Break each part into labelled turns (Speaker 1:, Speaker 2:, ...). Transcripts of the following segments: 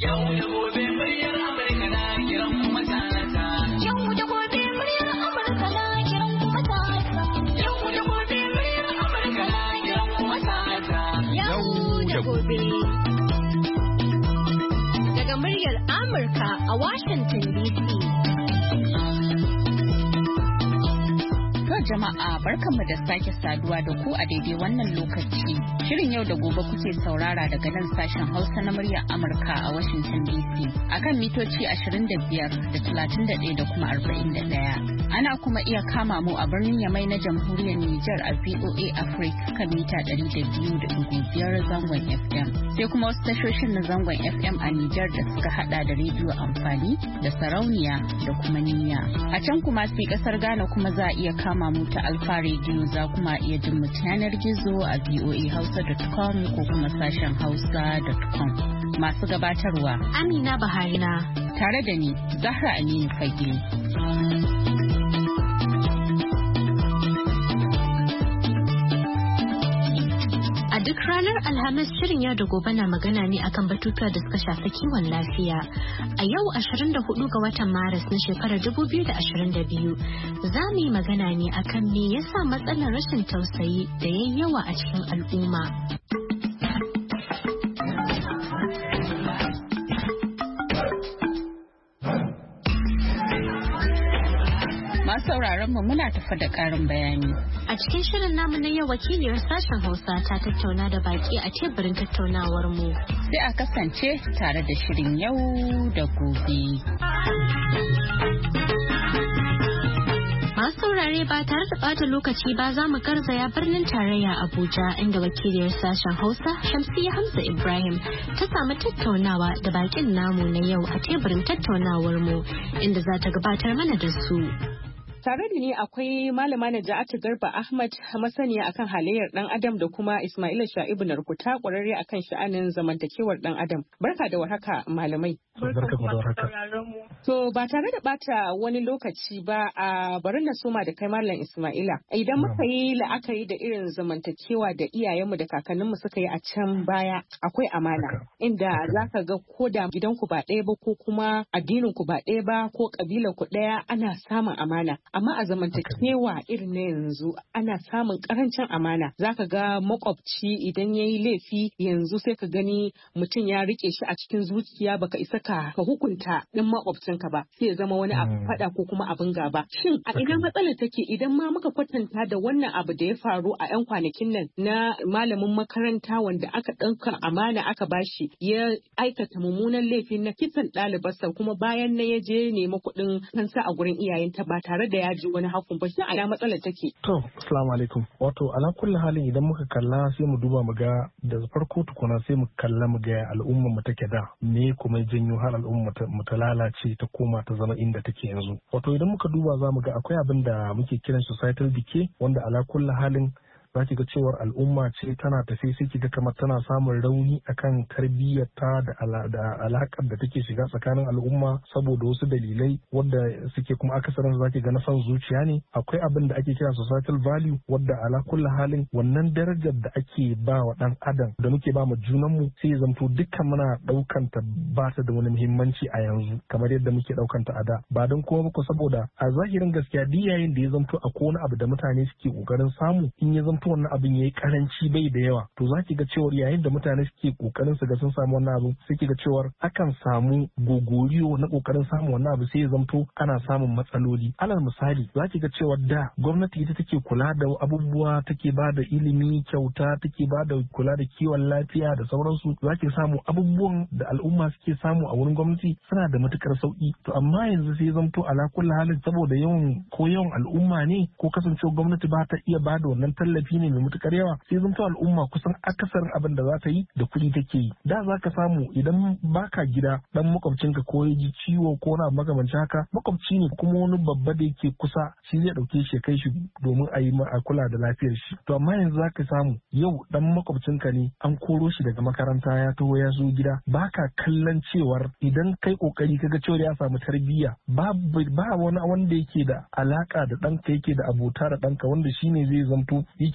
Speaker 1: Yau da gobe muryar Amurka na kiran kuma ta. Yau da gobe muryar Amurka na kiran kuma ta. Yau da gobe muryar Amurka na kiran kuma ta. Yau da gobe. Daga muryar Amurka a Washington DC.
Speaker 2: Jama'a barkanmu da sake saduwa da ku a daidai wannan lokaci. Shirin yau da gobe kuke saurara daga nan sashen Hausa na muryar Amurka a Washington DC akan mitoci 25 da 31 da kuma 41. Ana kuma iya kama mu a birnin Yamai na Jamhuriyar Nijar a VOA Africa kan mita 200.5 zangon FM. Sai kuma wasu tashoshin na zangon FM a Nijar da suka hada da rediyo amfani da sarauniya da kuma niyya. A can kuma sai kasar Ghana kuma za a iya kama mu ta Alfa Radio, za kuma iya jin mu yanar gizo a voahausa.com ko kuma sashen hausa.com. Masu gabatarwa
Speaker 1: Amina Baharina
Speaker 2: tare da ni Zahra Aminu Fage.
Speaker 1: A duk ranar Alhamis shirin yau da gobe na magana ne akan batutuwa da suka shafi kiwon lafiya. A yau 24 ga watan Maris na shekarar 2022 za mu yi magana ne akan me yasa matsalar rashin tausayi da yayi yawa a cikin al'umma.
Speaker 2: Sauraron mu muna tafa da ƙarin bayani.
Speaker 1: A cikin shirin namu na yau wakiliyar sashen Hausa ta tattauna da baki a teburin tattaunawar mu.
Speaker 2: Sai a kasance tare da shirin yau da gobe.
Speaker 1: Masu saurare ba tare da ɓata lokaci ba za mu garzaya birnin tarayya Abuja inda wakiliyar sashen Hausa Shamsiyya Hamza Ibrahim ta samu tattaunawa da bakin namu na yau a teburin tattaunawar mu inda za ta gabatar mana da su.
Speaker 3: Tare da ni akwai Malama Naja'atu Garba Ahmad, masaniya akan halayyar dan Adam, da kuma Ismaila Sha'ibu Narkuta, ƙwararre akan sha'anin zamantakewar dan Adam. Barka da warhaka malamai.
Speaker 4: Barka da warhaka.
Speaker 3: To ba tare da bata wani lokaci ba, a bari na soma da kai Malam Ismaila. Idan muka yi la'akari da irin zamantakewa da iyayenmu da kakanninmu suka yi a can baya, akwai amana. Inda zaka ga ko da gidanku ba ɗaya ba ko kuma addininku ba ɗaya ba ko ƙabilarku ɗaya, ana samun amana. Amma a zamantakewa irin na yanzu ana samun karancin amana. Zaka ga makwabci idan ya yi laifi yanzu sai ka gani mutum ya rike shi a cikin zuciya, baka isa ka hukunta ɗin makwabcinka ba, sai ya zama wani abu faɗa ko kuma abin gaba. Shin a idan matsalar take, idan ma muka kwatanta da wannan abu da ya faru a 'yan kwanakin nan na malamin makaranta wanda aka ɗauka amana aka bashi ya aikata mummunan laifin na kisan ɗalibarsa, kuma bayan na ya je nemi kuɗin kansa a gurin iyayenta ba tare da ya ji wani hakun ba, shi a ina matsalar take.
Speaker 4: To, assalamu alaikum. Wato ala kulli halin idan muka kalla sai mu duba mu ga da farko tukuna sai mu kalla mu ga al'umma mu take da me kuma janyo har al'umma mu ta lalace ta koma ta zama inda take yanzu. Wato idan muka duba za mu ga akwai abin da muke kiran societal decay, wanda ala kulli halin za ki ga cewar al'umma ce tana tafi sai ki ga kamar tana samun rauni akan tarbiyyarta da alakar da take shiga tsakanin al'umma saboda wasu dalilai wadda suke kuma akasarin za ki ga na son zuciya ne. Akwai abin da ake kira societal value, wadda ala kulli halin wannan darajar da ake ba wa dan adam da muke ba mu junanmu sai ya zamto dukkan muna daukan ta ba ta da wani muhimmanci a yanzu kamar yadda muke daukan ta a da, ba don kuma ba saboda a zahirin gaskiya diyayin da ya zamto akwai wani abu da mutane suke kokarin samu, in ya zamto wannan abin yayi karanci bai da yawa, to za ki ga cewar yayin da mutane suke kokarin su ga sun samu wannan abu, sai ki ga cewar akan samu gogoriyo na kokarin samun wannan abu, sai ya zamto ana samun matsaloli. Alal misali za ki ga cewar da gwamnati ita take kula da abubuwa, take ba da ilimi kyauta, take ba da kula da kiwon lafiya da sauransu, za ki samu abubuwan da al'umma suke samu a wurin gwamnati suna da matukar sauki. To amma yanzu sai zamto ala kulli halin saboda yawan al'umma ne ko kasancewa gwamnati ba ta iya ba da wannan tallafi ne mai matukar yawa, sai zanto al'umma kusan akasarin abin da za ta yi da kuɗi take yi. Da za ka samu idan baka gida dan makwabcinka ko ya ji ciwo ko na makamancin haka, makwabci ne kuma wani babba da yake kusa shi zai ɗauke shi kai shi domin a yi a kula da lafiyar shi. To amma yanzu za ka samu yau dan makwabcinka ne an koro shi daga makaranta ya taho ya zo gida, baka kallon cewar idan kai kokari kaga cewar ya samu tarbiyya ba wani wanda yake da alaka da ɗanka, yake da abota da ɗanka wanda shine zai zanto yake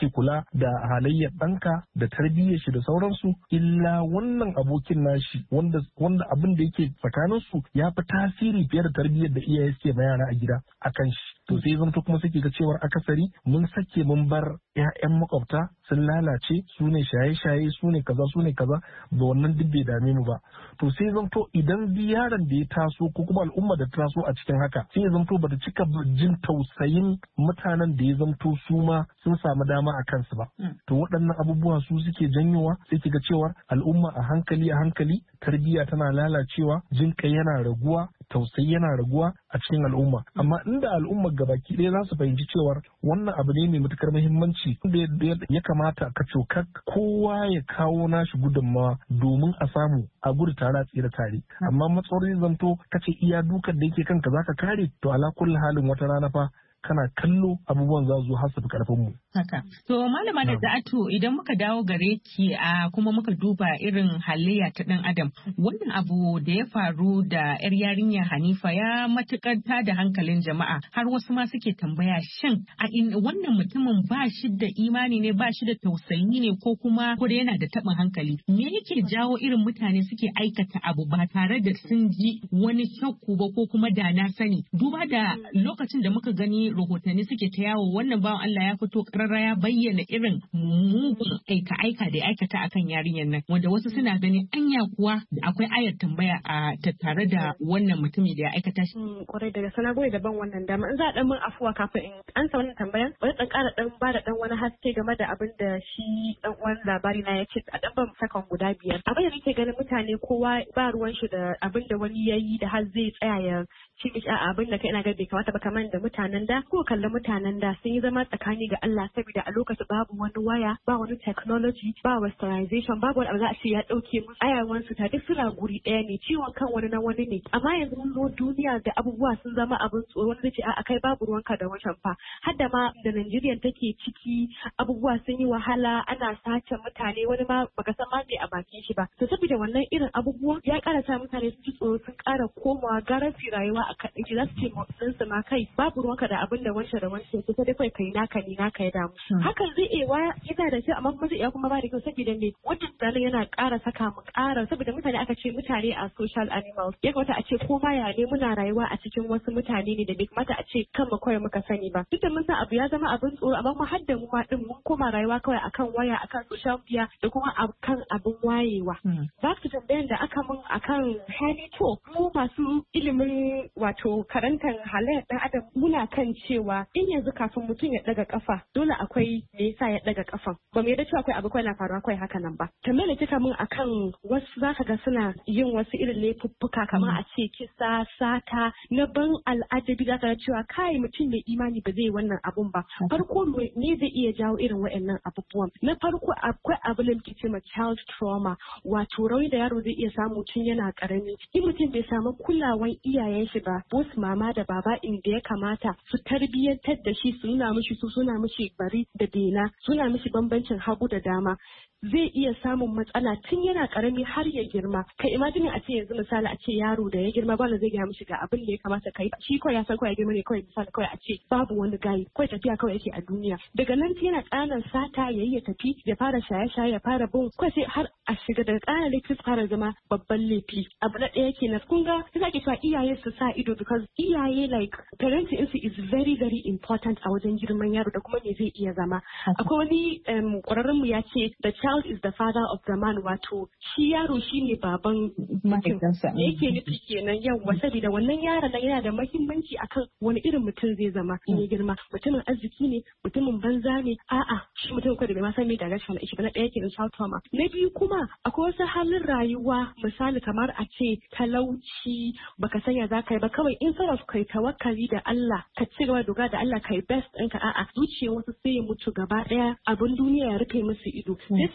Speaker 4: kake kula da halayyar ɗanka da tarbiyyar shi da sauransu, illa wannan abokin nashi wanda abin da yake tsakanin su ya fi tasiri fiye da tarbiyyar da iyaye suke ma yara a gida akan shi. To sai zanto kuma suke ga cewar akasari mun sake mun bar 'ya'yan makwabta sun lalace, su ne shaye-shaye, su ne kaza da wannan duk bai dame mu ba. To sai zanto idan yaron da ya taso ko kuma al'umma da ta taso a cikin haka sai ya zanto bata cika jin tausayin mutanen da ya zanto su ma sun samu dama a kansu ba. To waɗannan abubuwa su suke janyowa sai kiga cewar al'umma a hankali tarbiyya tana lalacewa, jin kai yana raguwa, tausayi yana raguwa a cikin al'umma. Amma inda al'ummar gabaki ɗaya za su fahimci cewar wannan abu ne mai matukar muhimmanci da ya kamata ka cokar kowa ya kawo nashi gudunmawa domin a samu a gudu tare a tsira tare. Amma matsawar zanto kace iya dukan da yake kanka zaka kare, to ala kulli halin wata rana fa kana kallo abubuwan za su hasafi karfin mu.
Speaker 3: Haka. To malama da Za'atu, idan muka dawo gare ki kuma muka duba irin halayya ta dan adam, wannan abu da ya faru da yar yarinya Hanifa ya matukar da hankalin jama'a, har wasu ma suke tambaya shin wannan mutumin ba shi da imani ne, ba shi da tausayi ne, ko kuma ko da yana da taɓin hankali? Me yake jawo irin mutane suke aikata abu ba tare da sun ji wani shakku ba ko kuma da na sani? Duba da lokacin da muka gani rahotanni suke ta yawo, wannan bawan Allah ya fito karara ya bayyana irin mugun aika da ya aikata akan yarinyar nan, wanda wasu suna ganin anya kuwa da akwai ayar tambaya a tattare da wannan mutumi da ya aikata shi.
Speaker 5: Kwarai daga sana goyi daban wannan dama in za a dan min afuwa kafin in ansa wannan tambayan, bari dan kara dan ba da dan wani haske game da abin da shi dan uwan labari na ya ce a dan ban sakan guda 5. Abin da nake ganin mutane kowa ba ruwan shi da abin da wani yayi da har zai tsaya ya ci mishi abin da kai ina ga bai kamata ba, kamar da mutanen da ko kallon mutanen da sun yi zama tsakani ga Allah, saboda a lokacin babu wani waya, ba wani technology, ba westernization, babu wani abu za a ce ya dauke musu ayawan su ta duk suna guri daya ne, ciwon kan wani na wani ne. Amma yanzu mun zo duniya da abubuwa sun zama abin tsoro, wani zai ce a kai babu ruwanka da wancan fa. Har da ma da Najeriya take ciki abubuwa sun yi wahala, ana sace mutane, wani ma baka san ma me a bakin shi ba. To saboda wannan irin abubuwa ya kara sa mutane su ji tsoro, sun kara komawa garafi rayuwa a kaɗan ki za su ce su ma kai babu ruwanka da abin da wancan da wancan sai dai kai naka ne naka ya damu. Hakan zai iya yana da shi amma kuma zai iya kuma ba da kyau saboda ne wannan tsarin yana ƙara saka mu ƙara, saboda mutane aka ce mutane a social animals, ya kamata a ce ko ma ya ne muna rayuwa a cikin wasu mutane ne da bai kamata a ce kan mu kawai muka sani ba. Duk da mun san abu ya zama abin tsoro, amma mu hadda mu ma din mun koma rayuwa kawai akan waya, akan social media da kuma akan abin wayewa. Za su tambayan da aka mun akan hali, to mu masu ilimin wato karantar halayyar dan adam muna kan cewa in yanzu kafin mutum ya daga kafa dole akwai me yasa ya daga kafan, ba mu yadda cewa akwai abu kawai na faruwa kawai haka nan ba. Tambayar da kika mun akan wasu zaka ga suna yin wasu irin laifuffuka kamar a ce kisa, sata na ban al'ajabi, zaka ga cewa kai mutum mai imani ba zai yi wannan abun ba. Farko ne zai iya jawo irin waɗannan abubuwan. Na farko akwai abu da muke cewa child trauma, wato rauni da yaro zai iya samu tun yana karami. In mutum bai samu kulawan iyayen shi ba, wasu mama da baba inda ya kamata su tarbiyyantar da shi, su nuna mishi bari da dena, suna mishi bambancin hagu da dama, zai iya samun matsala tun yana karami har ya girma. Kai imagine a ce yanzu misali a ce yaro da ya girma ba zai gaya mishi ga abin da ya kamata kai, shi kawai ya san kawai ya girma ne, kawai misali kawai a ce babu wani gayi, kawai tafiya kawai yake a duniya. Daga nan yana ƙananan sata yayi ya tafi, ya fara shaye-shaye, ya fara bin kawai sai har a shiga daga ƙananan laifi su fara zama babban laifi. Abu na ɗaya kenan. Kun ga sai ake cewa iyaye su sa ido, because iyaye like parenting is very very important a wajen girman yaro da kuma me zai iya zama. Akwai wani ƙwararren mu ya ce the child is the father of the man, wato shi yaro shine baban mutum. Me yake nufi kenan? Yawwa, saboda wannan yaron nan yana da muhimmanci akan wani irin mutum zai zama in ya girma. Mutumin arziki ne, mutumin banza ne, a'a shi mutum kawai da bai ma san me da rashin shi ba. Na ɗaya kenan child trauma. Na biyu kuma akwai wasu halin rayuwa, misali kamar a ce talauci, baka sanya za ka yi ba, kawai in sarrafa kai tawakkali da Allah, ka ci gaba dogara da Allah, kai best ɗinka, a'a zuciyar wasu sai ya mutu gaba ɗaya, abin duniya ya rufe musu ido, sai su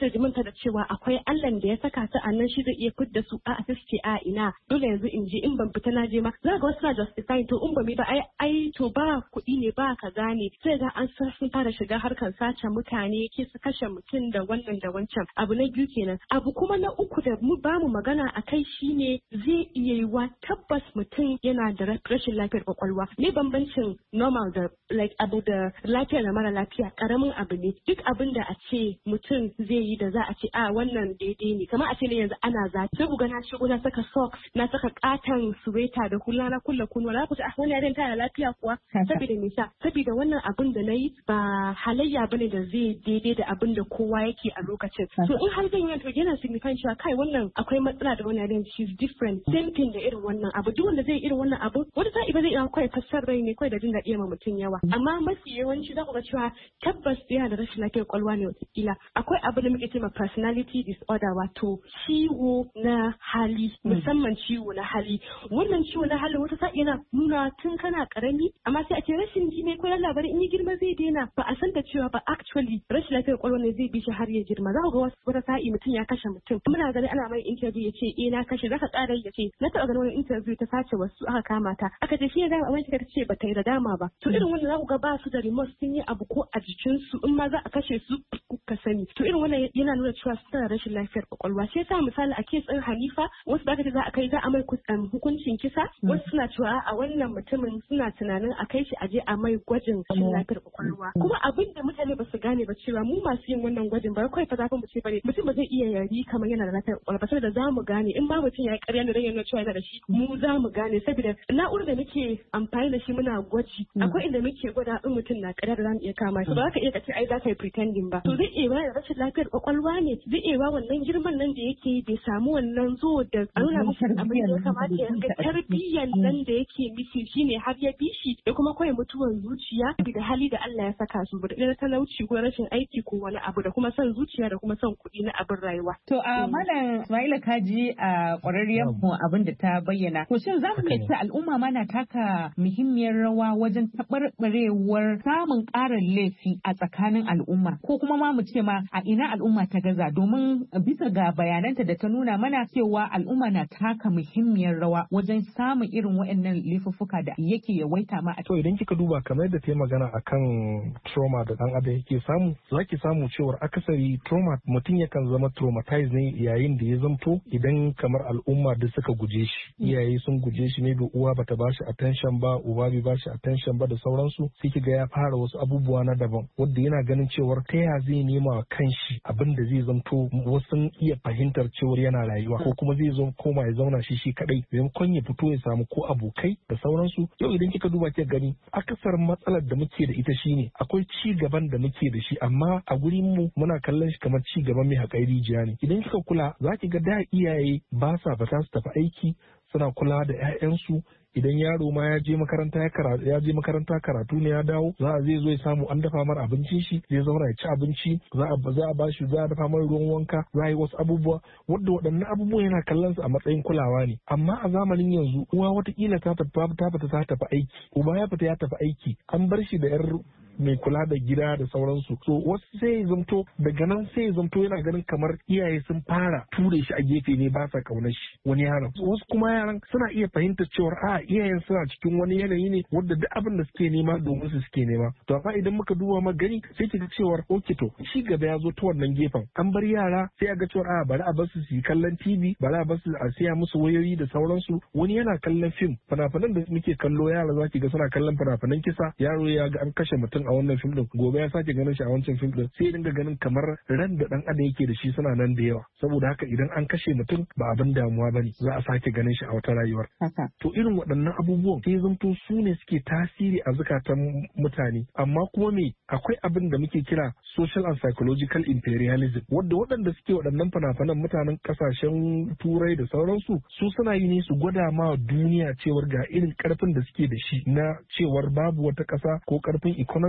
Speaker 5: su manta da cewa akwai Allah da ya saka su a nan shi zai iya fidda su a ta ce a ina dole yanzu in je in ban fita na je ma za ga wasu na justifying to in ba mi ba ai to ba kuɗi ne ba kaza ne sai ga an sun fara shiga harkar sace mutane ke su kashe mutum da wannan da wancan abu na biyu kenan. Abu kuma na uku da mu ba mu magana a kai shine zai iya yiwa tabbas mutum yana da rashin lafiyar kwakwalwa ne bambancin normal da like abu da lafiya da mara lafiya karamin abu ne duk abin da a ce mutum zai yi da za a ce a wannan daidai ne kamar a ce ne yanzu ana zafi sai ku ga na shigo na saka socks na saka katon suweta da hula na kulla kunwa na ku ce wani yarin tana lafiya kuwa saboda nisa saboda wannan abin da nayi ba halayya bane da zai daidai da abin da kowa yake a lokacin so in har zan yi to yana signifying cewa kai wannan akwai matsala da wannan yarin she's different same thing da irin wannan abu duk wanda zai irin wannan abu wanda sai ba zai iya kai fassar rai ne kai da jin daɗi ma mutum yawa amma mafi yawanci za ku ga cewa tabbas yana da rashin lafiyar kwalwa ne wataƙila akwai abu da muke cewa personality disorder wato ciwo na hali musamman ciwo na hali wannan ciwo na hali wata sa'i yana nuna tun kana karami amma sai a ce rashin ji ne ko labarin in yi girma zai daina ba a san da cewa ba actually rashin lafiyar kwalwa ne zai bi shi har ya girma za ku ga wata sa'i mutum ya kashe mutum muna gani ana mai interview ya ce na kashe zaka ƙara ya ce na taɓa ganin wani interview ta sace wasu aka kama ta aka ce shi ya gama amma ta ce ba ta yi da dama ba to irin wannan za ku ga ba su da remote sun yi abu ko a jikinsu in ma za a kashe su ka sani to irin wannan yana nuna cewa suna rashin lafiyar kwakwalwa sai sa misali a kesin Hanifa wasu da za a kai za a mai hukuncin kisa wasu suna cewa a wannan mutumin suna tunanin a kai shi aje a mai gwajin rashin lafiyar kwakwalwa kuma abin da mutane ba su gane ba cewa mu masu yin wannan gwajin ba kawai fa zafin mu ce bane mutum ba zai iya yari kamar yana da lafiyar kwakwalwa saboda za mu gane in ba mutum ya yi ƙarya da dan yana cewa yana da shi mu za mu gane saboda na'urar da muke amfani da shi muna gwaji akwai inda muke gwada in mutum na ƙarya da za mu iya kama shi ba za ka iya kace ai za ka yi pretending ba to zai iya ba da rashin lafiyar kwakwalwa ne zai iya ba wannan girman nan da yake bai samu wannan zo da a nuna mishi abin da ya kamata ya ga tarbiyyar nan da yake mishi shine har ya bi shi da kuma kawai mutuwar zuciya da hali da Allah ya saka su da talauci ko rashin aiki ko wani abu da kuma son zuciya da kuma son kuɗi na abin rayuwa.
Speaker 3: To a malam Ismaila Kaji a ƙwararriyar mu abin da ta bayyana. To shin za mu iya ce al'umma ma na taka muhimmiyar rawa wajen taɓarɓarewar samun ƙarin laifi a tsakanin al'umma ko kuma ma mu ce ma a ina al'umma ta gaza domin bisa ga bayananta da ta nuna mana cewa al'umma na taka muhimmiyar rawa wajen samun irin waɗannan laifuffuka da yake yawaita ma.
Speaker 4: To idan kika duba kamar yadda ta yi magana akan trauma da ɗan adam yake samu zaki samu cewar akasari trauma mutum yakan zama traumatized ne yayin da ya zamto idan kamar al'umma da suka guje shi iyaye sun guje shi ne bai uwa bata bashi attention ba uba bai bashi attention ba da sauransu sai kiga ya fara wasu abubuwa na daban wanda yana ganin cewar ta ya zai nema wa kanshi abin da zai zamto wasu iya fahimtar cewar yana rayuwa ko kuma zai zo koma ya zauna shi kadai maimakon ya fito ya samu ko abokai da sauransu yau idan kika duba kika gani akasar matsalar da muke da ita shine akwai ci gaban da muke da shi amma a gurin mu muna kallon shi kamar ci gaban mai haƙai rijiya ne idan kika kula zaki ga da iyaye ba sa fata su tafi aiki suna kula da 'ya'yansu idan yaro ma ya je makaranta karatu ne ya dawo zai zo ya samu an dafa mar abincin shi zai zauna ya ci abinci za a bashi za a dafa mar ruwan wanka za a yi wasu abubuwa wanda waɗannan abubuwa yana kallon su a matsayin kulawa ne amma a zamanin yanzu uwa watakila ta tafi aiki uba ya fita ya tafi aiki an bar shi da yar mai kula da gida da sauransu so wasu sai zamto daga nan sai zamto yana ganin kamar iyaye sun fara ture shi a gefe ne ba sa kaunar shi wani yaron wasu kuma yaran suna iya fahimtar cewar iyayen suna cikin wani yanayi ne wanda duk abin da suke nema domin su suke nema to amma idan muka duba magani sai kiga cewar okay to shi gaba ya zo ta wannan gefen an bar yara sai a ga cewar bari a bar su yi kallon TV bari a bar su a siya musu wayoyi da sauransu wani yana kallon fim fina-finan da muke kallo yara za ki ga suna kallon fina-finan kisa yaro ya ga an kashe mutum a wannan fim din gobe ya sake ganin shi a wancan fim din sai dinga ganin kamar ran da dan adam yake da shi suna nan da yawa saboda haka idan an kashe mutum ba abin damuwa bane za a sake ganin shi a wata rayuwar to irin waɗannan abubuwan sai zanto su ne suke tasiri a zukatan mutane amma kuma me akwai abin da muke kira social and psychological imperialism wanda waɗanda suke waɗannan fina-finan mutanen kasashen turai da sauransu su suna yi ne su gwada ma duniya cewar ga irin karfin da suke da shi na cewar babu wata ƙasa ko karfin economy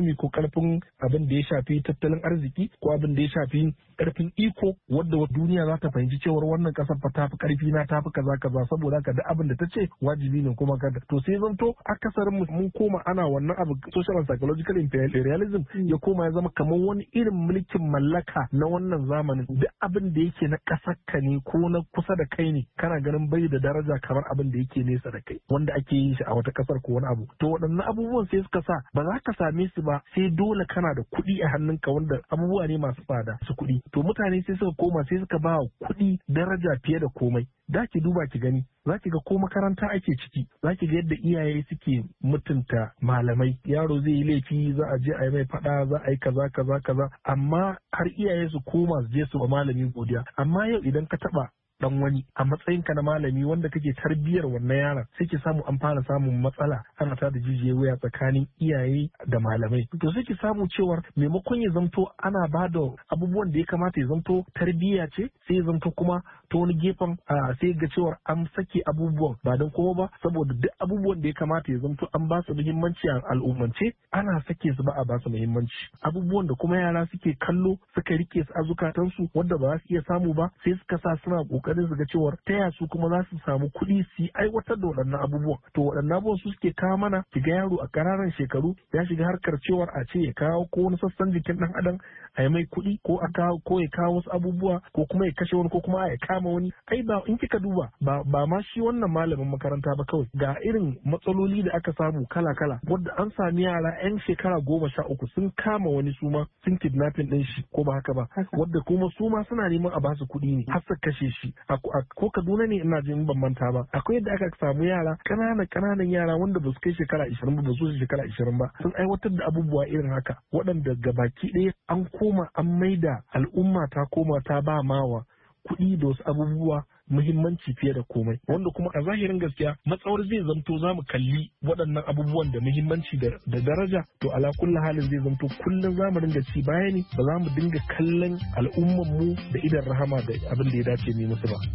Speaker 4: economy ko karfin abin da ya shafi tattalin arziki ko abin da ya shafi karfin iko wadda duniya za ta fahimci cewar wannan kasar fa tafi karfi na tafi kaza kaza saboda haka duk abin da ta ce wajibi ne kuma kada to sai zanto akasarin mun koma ana wannan abu social and psychological imperialism ya koma ya zama kamar wani irin mulkin mallaka na wannan zamanin duk abin da yake na kasar ka ne ko na kusa da kai ne kana ganin bai da daraja kamar abin da yake nesa da kai wanda ake yin shi a wata kasar ko wani abu to waɗannan abubuwan sai suka sa ba za ka same su ba sai dole kana da kuɗi a hannunka wanda abubuwa ne masu tsada su kuɗi to mutane sai suka koma sai suka ba kuɗi daraja fiye da komai da ki duba ki gani za ki ga ko makaranta ake ciki za ki ga yadda iyaye suke mutunta malamai yaro zai yi laifi za a je a yi mai faɗa za a yi kaza kaza kaza amma har iyaye su koma su je su ba malami godiya amma yau idan ka taɓa dan wani a matsayinka na malami wanda kake tarbiyyar wannan yaron sai ki samu an fara samun matsala ana ta da jijiyar wuya tsakanin iyaye da malamai to sai ki samu cewar maimakon ya zanto ana ba da abubuwan da ya kamata ya zanto tarbiyya ce sai ya zanto kuma ta wani gefen sai ga cewar an sake abubuwan ba don kowa ba saboda duk abubuwan da ya kamata ya zanto an ba su muhimmanci a al'ummance ana sake su ba a ba su muhimmanci abubuwan da kuma yara suke kallo suka rike su a zukatansu wanda ba za su iya samu ba sai suka sa suna kokarin su ga cewar ta su kuma za su samu kuɗi su aiwatar da waɗannan abubuwan to waɗannan abubuwan su suke kawo mana shiga yaro a ƙananan shekaru ya shiga harkar cewar a ce ya kawo ko wani sassan jikin ɗan adam a yi mai kuɗi ko a kawo ko ya kawo wasu abubuwa ko kuma ya kashe wani ko kuma ya kama wani ai ba in kika duba ba ma shi wannan malamin makaranta ba kawai ga irin matsaloli da aka samu kala-kala wadda an sami yara 'yan shekara 13 sun kama wani suma sun kidnapping ɗin shi ko ba haka ba wadda kuma suma suna neman a basu kuɗi ne har su kashe shi ko Kaduna ne ina jin ban manta ba akwai yadda aka samu yara ƙananan yara wanda ba su kai shekara 20 ba su shekara 20 ba sun aiwatar da abubuwa irin haka waɗanda gabaki ɗaya an koma an maida al'umma ta koma ta ba mawa kuɗi da wasu abubuwa muhimmanci fiye da komai wanda kuma a zahirin gaskiya matsawar zai zamto za mu kalli waɗannan abubuwan da muhimmanci da daraja to ala kulli halin zai zamto kullum za mu dinga ci baya ne ba za mu dinga kallon al'umman mu da idan rahama da abin da ya dace mu musu ba.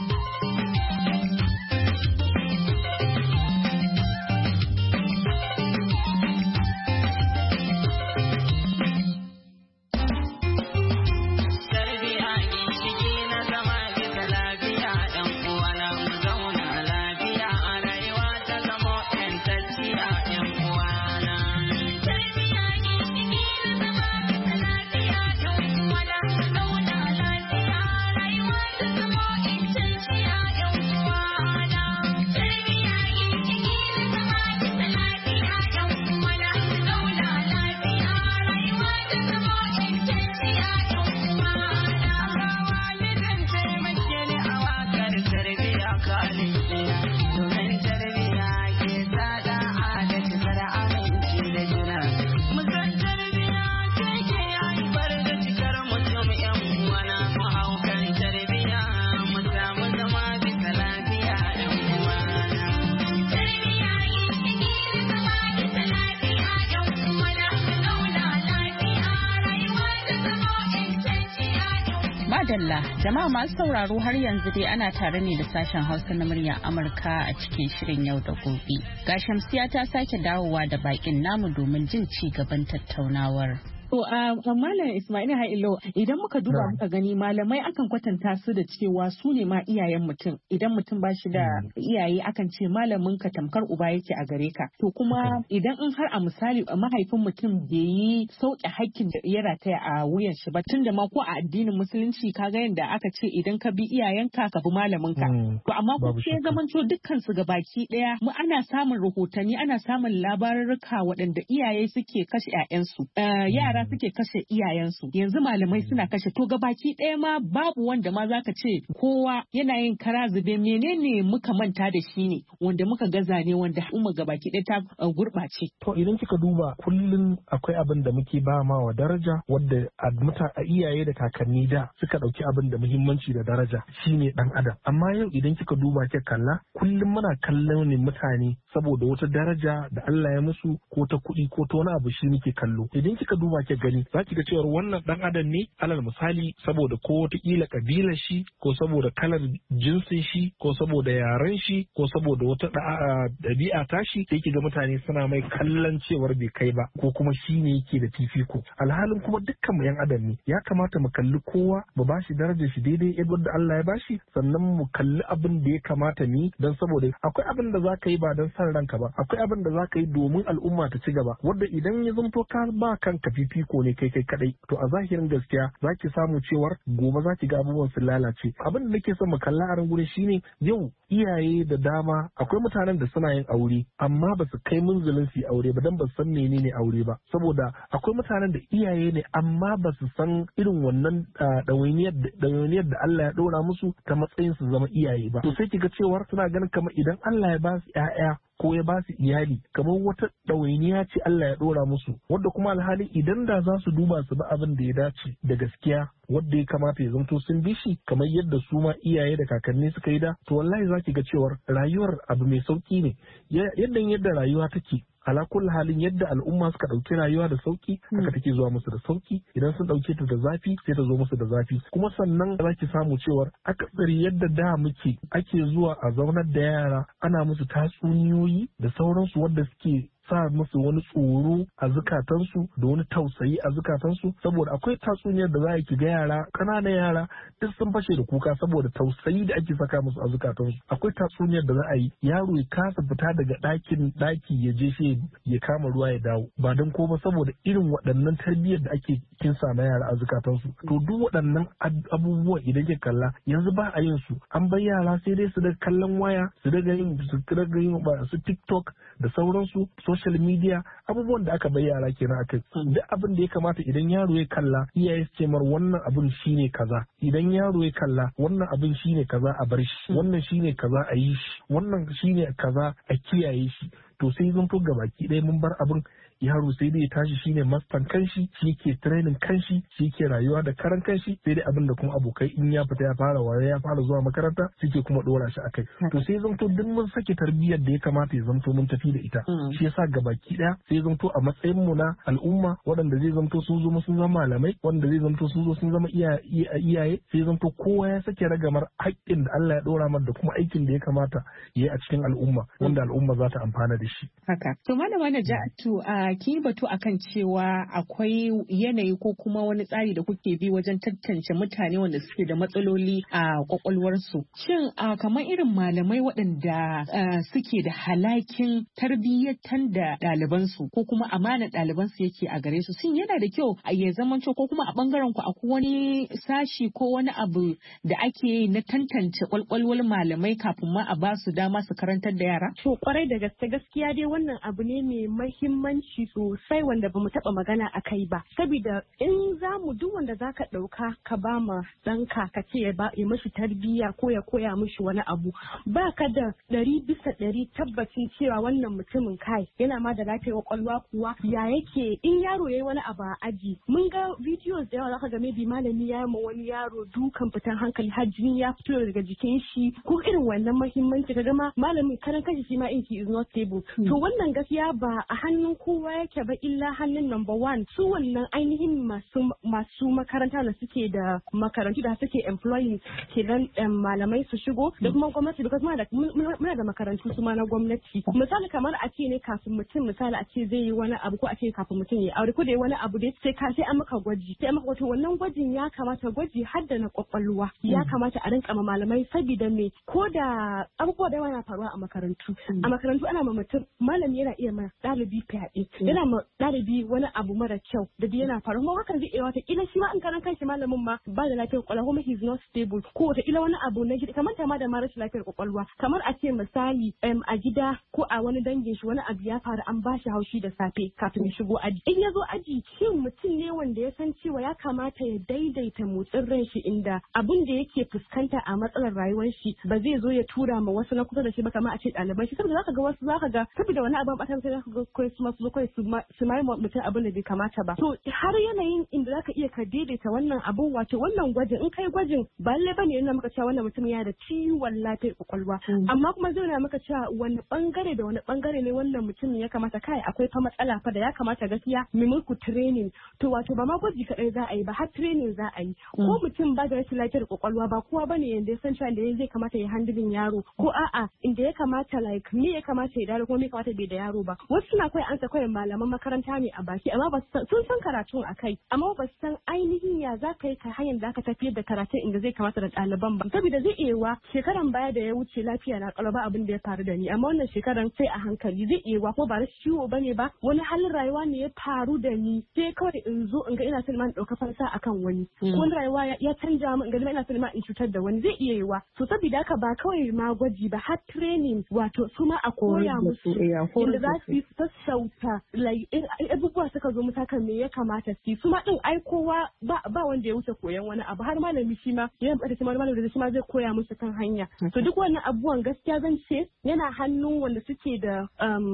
Speaker 2: Madalla, jama'a masu sauraro har yanzu dai ana tare ne da sashen Hausa na muryar Amurka a cikin shirin yau da gobe. Ga Shamsiya ta sake dawowa da bakin namu domin jin ci gaban tattaunawar.
Speaker 3: To Malam Ismail Hailo idan muka duba muka gani malamai akan kwatanta su da cewa su ne ma iyayen mutum idan mutum ba shi da iyaye akan ce malamin ka tamkar uba yake a gare ka to kuma idan in har a misali mahaifin mutum bai yi sauke hakkin da ya rataya a wuyan shi ba tunda ma ko a addinin musulunci kaga yanda aka ce idan ka bi iyayenka ka bi malamin ka to amma ko sai zamanto dukkan su gabaki daya mu ana samun rahotanni ana samun labarurruka waɗanda iyaye suke kashe 'ya'yansu yara suke kashe iyayensu yanzu malamai suna kashe to gabaki ɗaya ma babu wanda ma zaka ce kowa yana yin kara zube menene muka manta da shi ne wanda muka gaza ne wanda umma gabaki ɗaya ta gurɓace.
Speaker 4: To idan kika duba kullum akwai abin da muke ba ma wa daraja wadda a iyaye da kakanni da suka ɗauki abin da muhimmanci da daraja shine ɗan adam amma yau idan kika duba kika kalla kullum muna kallon ne mutane saboda wata daraja da Allah ya musu ko ta kuɗi ko ta wani abu shi muke kallo idan kika duba ake gani zaki ga cewa wannan dan adam ne alal misali saboda ko wata kila kabilar shi ko saboda kalar jinsin shi ko saboda yaren shi ko saboda wata ɗabi'a tashi sai ki ga mutane suna mai kallon cewar bai kai ba ko kuma shi ne yake da fifiko alhalin kuma dukkan mu yan adam ne ya kamata mu kalli kowa mu bashi darajar shi daidai yadda Allah ya bashi sannan mu kalli abin da ya kamata ni dan saboda akwai abin da zaka yi ba dan san ranka ba akwai abin da zaka yi domin al'umma ta ci gaba wanda idan ya zanto ka ba kanka fifiko ne kai kadai to a zahirin gaskiya zaki samu cewar gobe zaki ga abubuwan su lalace abin da nake son mu kalla a ran gurin shine yau iyaye da dama akwai mutanen da suna yin aure amma ba su kai munzulin su aure ba dan ba san menene aure ba saboda akwai mutanen da iyaye ne amma ba su san irin wannan ɗawainiyar da Allah ya ɗora musu ta matsayin su zama iyaye ba to sai kiga cewar suna ganin kamar idan Allah ya ba su ƴaƴa ko ya ba su iyali kamar wata ɗawainiya ce Allah ya ɗora musu wadda kuma alhali idan da za su duba su ba abin da ya dace da gaskiya wadda ya kamata ya zanto sun bi shi kamar yadda su ma iyaye da kakanni suka yi da to wallahi za ki ga cewar rayuwar abu mai sauki ne yadda rayuwa take ala kulli halin yadda al'umma suka ɗauki rayuwa da sauki haka take zuwa musu da sauki idan sun ɗauke ta da zafi sai ta zo musu da zafi kuma sannan za ki samu cewar akasari yadda da muke ake zuwa a zaunar da yara ana musu tatsuniyoyi da sauransu wadda suke sa musu wani tsoro a zukatansu da wani tausayi a zukatansu saboda akwai tatsuniyar da za a ki ga yara ƙananan yara duk sun fashe da kuka saboda tausayi da ake saka musu a zukatansu akwai tatsuniyar da za a yi yaro ya kasa fita daga ɗaki ya je shi ya kama ruwa ya dawo ba don ko ba saboda irin waɗannan tarbiyyar da ake kinsa na yara a zukatansu to duk waɗannan abubuwan idan ke kalla yanzu ba a yin su an bar yara sai dai su daga kallon waya su daga yin su TikTok da sauransu social media abubuwan da aka bayyana kenan akai duk abin da ya kamata idan yaro ya kalla iyaye su ce mar wannan abin shine kaza idan yaro ya kalla wannan abin shine kaza a bar shi wannan shine kaza a yi shi wannan shine kaza a kiyaye shi to sai zan to gabaki ɗaya mun bar abin yaro sai dai ya tashi shine mastan kanshi shi ke training kanshi shi ke rayuwa da karan kanshi sai dai abin da kuma abokai in ya fita ya fara waye ya fara zuwa makaranta suke kuma dora shi akai to sai zanto duk mun sake tarbiyyar da ya kamata ya zanto mun tafi da ita shi yasa gabaki daya sai zanto a matsayin mu na al'umma waɗanda zai zanto sun zo sun zama malamai wanda zai zanto sun zo sun zama iyaye sai zanto kowa ya sake ragamar haƙƙin da Allah ya dora mar da kuma aikin da ya kamata ya yi a cikin al'umma wanda al'umma za ta amfana da shi
Speaker 3: haka to malama Najatu kin batu akan cewa akwai yanayi ko kuma wani tsari da kuke bi wajen tantance mutane wanda suke da matsaloli a kwakwalwarsu. Shin kamar irin malamai waɗanda suke da halakin tarbiyyatan da ɗalibansu ko kuma amanar ɗalibansu yake a gare su, shin yana da kyau a ya zamanto ko kuma a ɓangaren ku akwai wani sashi ko wani abu da ake na tantance kwalkwalwar malamai kafin ma a ba su dama su karantar da yara?
Speaker 5: To kwarai da gaskiya dai wannan abu ne mai mahimmanci sosai wanda bamu taba magana a kai ba saboda in zamu duk wanda zaka dauka ka ba ma danka ka ce ya mishi tarbiyya ko ya koya mishi wani abu baka da 100% tabbacin cewa wannan mutumin kai yana ma da lafiyar kwakwalwa kuwa ya yake in yaro yayi wani abu a aji mun ga videos da yawa zaka ga maybe malami ya yi ma wani yaro dukan fitan hankali har jini ya fito daga jikin shi ko irin wannan muhimmanci kaga ma malami karan kashi shi ma in he is not stable to wannan gaskiya ba a hannun kowa yake ba illa hannun number one su wannan ainihin masu makaranta da suke da makarantu da suke employing kenan malamai su shigo da kuma gwamnati because muna da makarantu su ma na gwamnati misali kamar a ce ne kafin mutum misali a ce zai yi wani abu ko a ce kafin mutum ya aure ko da wani abu dai sai an maka gwaji sai maka wato wannan gwajin ya kamata gwaji har da na kwakwalwa ya kamata a rinka ma malamai saboda me ko da abubuwa da yana faruwa a makarantu ana ma mutum malami yana iya ma ɗalibi fyaɗe yana ma ɗalibi wani abu mara kyau da yana faru kuma hakan zai iya wata ila shi ma an karan kanshi malamin ma ba da lafiyar kwakwalwa kuma he is not stable ko wata ila wani abu na gida kamar ta ma da ma rashin lafiyar kwakwalwa kamar a ce misali a gida ko a wani dangin shi wani abu ya faru an bashi haushi da safe kafin ya shigo aji in ya zo aji shin mutum ne wanda ya san cewa ya kamata ya daidaita motsin ran shi inda abun da yake fuskanta a matsalar rayuwar shi ba zai zo ya tura ma wasu na kusa da shi ba kamar a ce ɗaliban shi saboda zaka ga wasu zaka ga saboda wani abin batar sai zaka ga kai su masu zo kai kawai su mai mutum abin da bai kamata ba. To har yanayin inda zaka iya ka daidaita wannan abun, wato wannan gwajin in kai gwajin ba lalle bane yana maka cewa wannan mutum yana da ciwon lafiyar kwakwalwa, amma kuma zai nuna maka cewa wani bangare da wani bangare ne wannan mutum ya kamata kai akwai fa matsala fa da ya kamata gaskiya mu muku training. To wato ba ma gwaji kadai za a yi ba, har training za a yi. Ko mutum ba da rashin lafiyar kwakwalwa ba kowa bane yanda ya san cewa da zai kamata ya handling yaro, ko a'a inda ya kamata like me ya kamata ya dare ko me ya kamata bai da yaro ba. Wasu suna koyi ansa koyi malaman makaranta ne a baki, amma ba sun san karatun akai, amma ba su san ainihin ya za ka yi ka hanyar da ka tafiyar da karatun inda zai kamata da ɗaliban ba. Saboda zai iya wa shekaran baya da ya wuce lafiya na kalaba abin da ya faru da ni, amma wannan shekaran sai a hankali. Zai iya wa ko ba rashin ciwo bane ba, wani halin rayuwa ne ya faru da ni sai kawai in zo in ga ina son man ɗauka fansa akan wani, ko rayuwa ya canja min in ga ina son ma in cutar da wani. Zai iya yi wa. So saboda haka ba kawai ma gwaji ba, har training, wato su ma a koya musu inda za su yi sassauta abubuwa suka zo mutakan me ya kamata su ma din ai kowa ba wanda ya wuce koyan wani abu, har malami shi ma yana bada kuma malami da shi ma zai koya musu kan hanya. So duk wannan abubuwan gaskiya zan ce yana hannun wanda suke da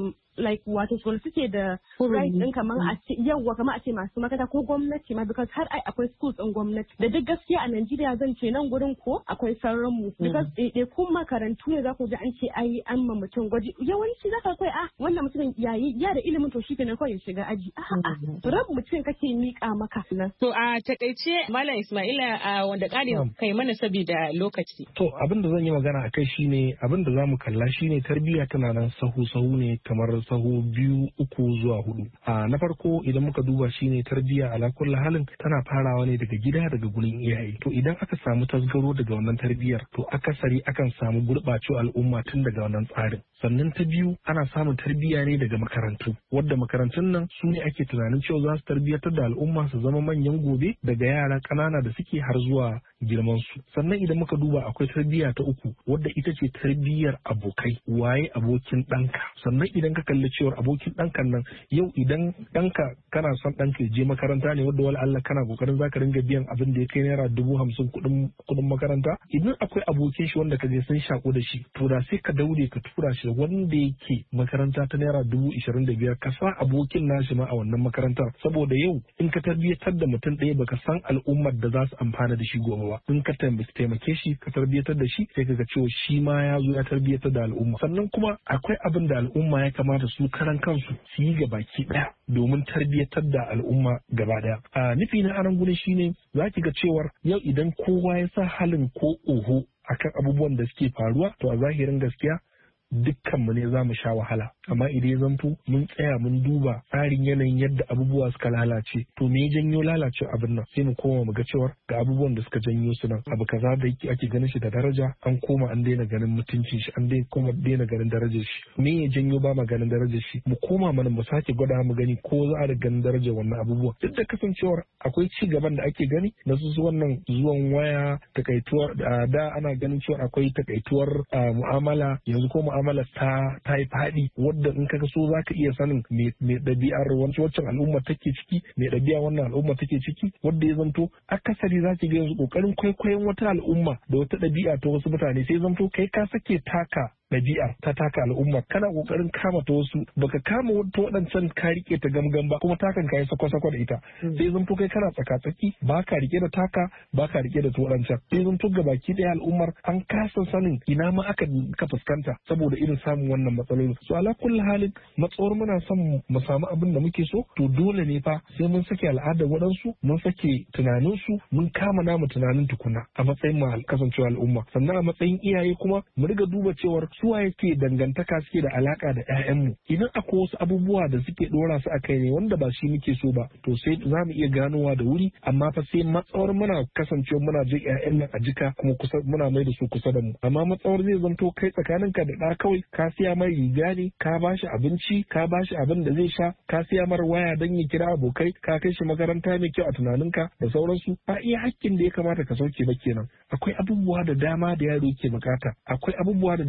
Speaker 5: wato wanda suke da right din kamar a ce yawa kamar a ce masu makaranta ko gwamnati ma, because har akwai schools din gwamnati da duk gaskiya a Najeriya zan ce nan gurin ko akwai sauran mu, because kun makarantu ne za ku ji an ce ai an ma mutum gwaji yawanci za ka kai wannan mutumin ya da ilimin to shi kenan kawai ya shiga aji. Rab mutum kake mika maka nan.
Speaker 3: To a takaice Malam Ismaila wanda ƙarin kai mana saboda lokaci.
Speaker 4: To abin da zan yi magana akai shine abin da zamu kalla shine tarbiyya tana nan sahu ne kamar sahu 2, 3 zuwa 4. Na farko idan muka duba shine tarbiyya ala kulli halin tana farawa ne daga gida, daga gurin iyaye. To idan aka samu tasgaro daga wannan tarbiyyar to akasari akan samu gurɓacewar al'umma tun daga wannan tsarin. Sannan ta biyu ana samun tarbiyya ne daga makarantu, wadda makarantun nan su ne ake tunanin cewa za su tarbiyyatar da al'umma su zama manyan gobe daga yara ƙanana da suke har zuwa girman su. Sannan idan muka duba akwai tarbiyya ta uku wadda ita ce tarbiyyar abokai, waye abokin ɗanka. Sannan idan ka kalli cewar abokin ɗankan nan yau idan ɗanka kana son ɗanka ya je makaranta ne wadda wala Allah kana kokarin zaka ringa biyan abin da ya kai naira 50,000 kuɗin makaranta, idan akwai abokin shi wanda ka je sun shaƙo da shi to da sai ka daure ka tura shi wanda yake makaranta ta naira 25,000 ka sa abokin nashi ma a wannan makarantar, saboda yau in ka tarbiyyatar da mutum ɗaya baka san al'ummar da za su amfana da shi gobe ba. In ka taimake shi ka tarbiyyatar da shi sai ka ga cewa shi ma ya zo ya tarbiyyatar da al'umma. Sannan kuma akwai abin da al'umma ya kamata su karan kansu su yi gabaki ɗaya domin tarbiyyatar da al'umma gaba ɗaya. Nufi na anan gurin shine za ki ga cewar yau idan kowa ya sa halin ko oho akan abubuwan da suke faruwa to a zahirin gaskiya dukkanmu ne za mu sha wahala, amma idan ya zanto mun tsaya mun duba tsarin yanayin yadda abubuwa suka lalace to me janyo lalace abin nan sai mu koma mu ga cewar ga abubuwan da suka janyo su nan abu kaza da yake ake ganin shi da daraja an koma an daina ganin mutuncin shi an daina ganin darajar shi. Me ya janyo ba ma ganin darajar shi? Mu koma mana mu sake gwada mu gani ko za a ganin darajar wannan abubuwa, duk da kasancewar akwai ci gaban da ake gani na su wannan zuwan waya, takaituwar da ana ganin cewa akwai takaituwar mu'amala, yanzu ko mu'amala ta yi faɗi wadda in kaga so za ka iya sanin me ɗabi'ar wancan al'umma take ciki, me ɗabi'a wannan al'umma take ciki, wadda ya zanto akasari za ki ga yanzu ƙoƙarin kwaikwayon wata al'umma da wata ɗabi'a ta wasu mutane sai zanto kai ka sake taka ɗabi'a ta taka al'umma kana kokarin kama ta wasu baka kama wata waɗancan ka rike ta gamgam ba kuma takan ka yi sako-sako da ita sai zan kai kana tsaka-tsaki ba ka rike da taka ba ka rike da ta waɗancan sai zan ga baki ɗaya al'ummar an kasa sanin ina ma aka fuskanta saboda irin samun wannan matsaloli. So ala kulli halin matsawar muna son mu samu abin da muke so to dole ne fa sai mun sake al'adar waɗansu mun sake tunaninsu mun kama namu tunanin tukuna a matsayin mu kasancewa al'umma, sannan a matsayin iyaye kuma mu riga duba cewar suwa yake dangantaka suke da alaka da 'ya'yanmu. Idan akwai wasu abubuwa da suke dora su a kai ne wanda ba shi muke so ba to sai za mu iya ganowa da wuri, amma fa sai matsawar muna kasancewa muna jin 'ya'yan nan a jika kuma kusa muna mai da su kusa da mu. Amma matsawar zai zanto kai tsakaninka da ɗa kawai ka siya mai riga ne, ka bashi abinci, ka bashi abin da zai sha, ka siya mar waya don ya kira abokai, ka kai shi makaranta mai kyau a tunaninka da sauransu, ba iya hakkin da ya kamata ka sauke ba kenan. Akwai abubuwa da dama da yaro ke bukata, akwai abubuwa da dama da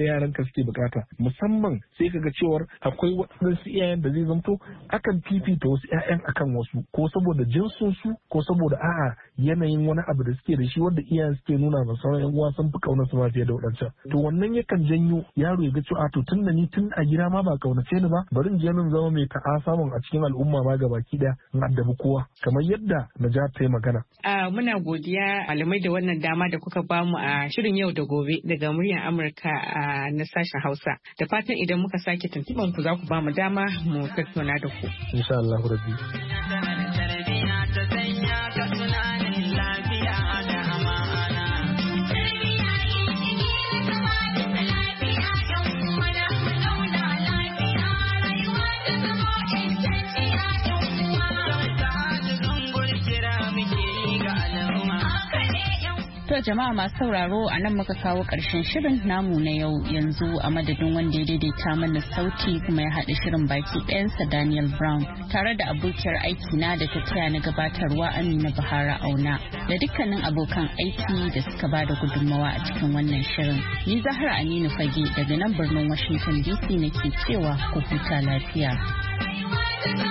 Speaker 4: yaran ka suke bukata. Musamman sai kaga cewar akwai waɗansu iyayen da zai zamto akan fifita wasu ƴaƴan akan wasu, ko saboda jinsin su, ko saboda a'a yanayin wani abu da suke da shi wanda iyayen suke nuna ba sauran ƴan uwa sun fi kaunar su ma fiye da waɗancan. To wannan yakan janyo yaro ya ga cewa to tun da ni tun a gida ma ba kaunace ni ba, bari in je nan zama mai ta'asa mun a cikin al'umma ma gabaki daya in addabi kowa, kamar yadda Najat ta yi magana.
Speaker 3: Muna godiya malamai da wannan dama da kuka bamu a shirin yau da gobe daga muryar Amurka na sashen Hausa. Da fatan idan muka sake tuntuban ku za ku bamu dama mu tattauna da ku.
Speaker 4: Insha Allah rabbi.
Speaker 2: To jama'a masu sauraro a nan muka kawo ƙarshen shirin namu na yau. Yanzu a madadin wanda ya daidaita mana sauti kuma ya haɗa shirin baki ɗayansa Daniel Brown tare da abokiyar aiki na da ta taya na gabatarwa Amina Bahara Auna da dukkanin abokan aiki da suka ba da gudunmawa a cikin wannan shirin. Ni Zahra Aminu Fage daga nan birnin Washington DC nake cewa ku huta lafiya.